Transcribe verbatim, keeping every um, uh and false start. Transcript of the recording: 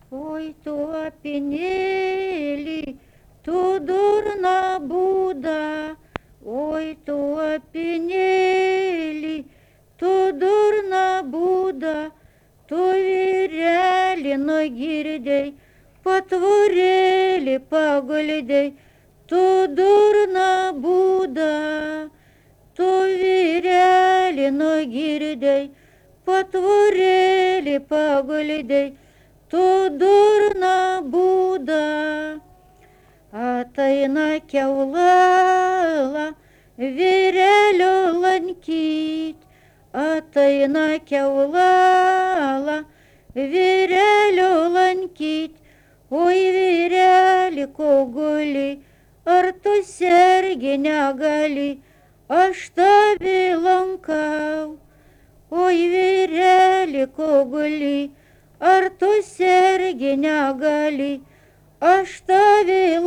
Oi, tu apinėlį, tu durna būda, oi, tu apinėlį, tu durna būda, tu vyrelį nugirdei, patvorėlį paguldei, tu durna būda, tu vyrelį nugirdei, patvorėlį paguldei, tu durna būda. Ateina keulala vyrelio lankyt, ateina keulala vyrelio lankyt, oi vyreli koguli, ar tu sergi negali, aš tave lankau, oi vyreli koguli, ar tu sergi negali, aš tave